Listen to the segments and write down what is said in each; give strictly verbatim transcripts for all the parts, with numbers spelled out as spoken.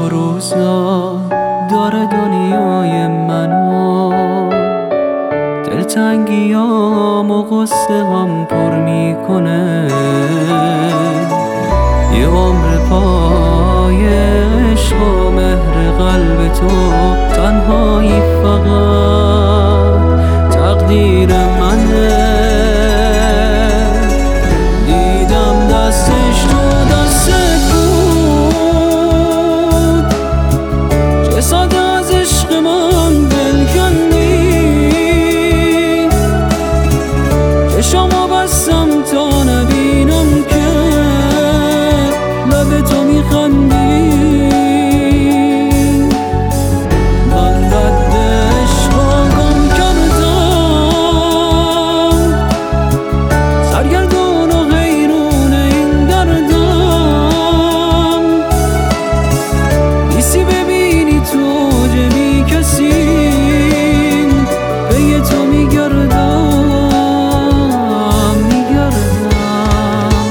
روزا داره دنیای منو، دلتنگیام و غصه هم پر میکنه. یه عمر پای عشق و مهر قلب تو، تنهایی فقط تقدیر منه. دیدم دستش تو دستت بود، چه ساده از عشق من دل کندی. چشامو بستم تا نبینم که لب تو میخندی. من رد عشقا گم کردم، سرگردون و حیرون این دردم. نیستی ببینی تو جبی کسی، به تو میگردم میگردم.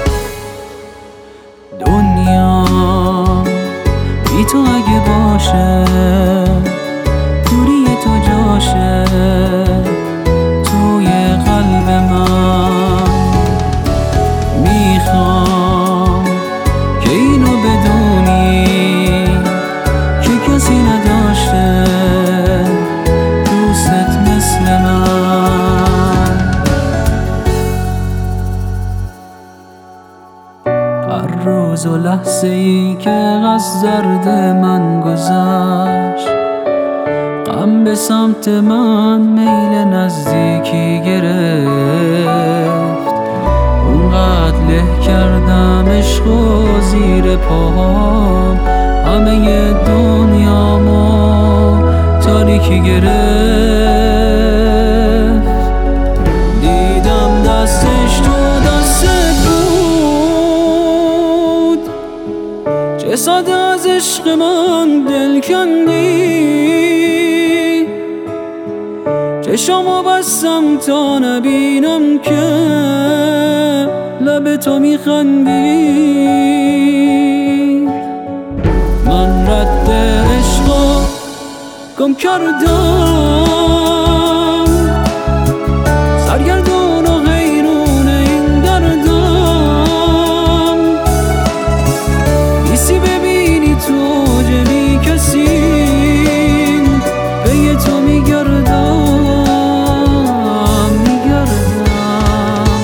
دنیا بی تو اگه باشه، دوری تو جاشه توی قلب من. میخوام که اینو بدونی که کسی نداشته دوست مثل من. هر روز و لحظه ای که از درد من گذشت، غم به سمت من میل نزدیکی گرفت. اونقدر له کردم عشق و زیر پاهام، همه دنیامو تاریکی گرفت. دیدم دستش تو دستت بود، چه ساده از عشق من دل کندی. چشامو بستم تا نبینم که لب تو میخندی. من رد عشقا گم کردم، سرگردون و حیرون این دردم. نیستی ببینی تو جبی کسی، به تو میگردم میگردم.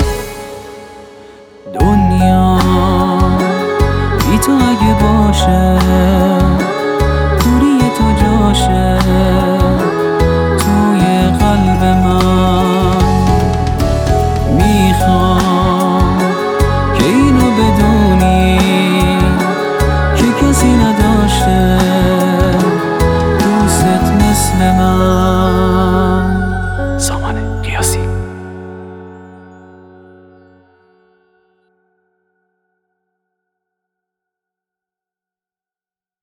دنیا بی تو اگه باشه، دوری تو جاشه توی قلب من. میخوام که اینو بدونی که کسی نداشته دوست مثل من.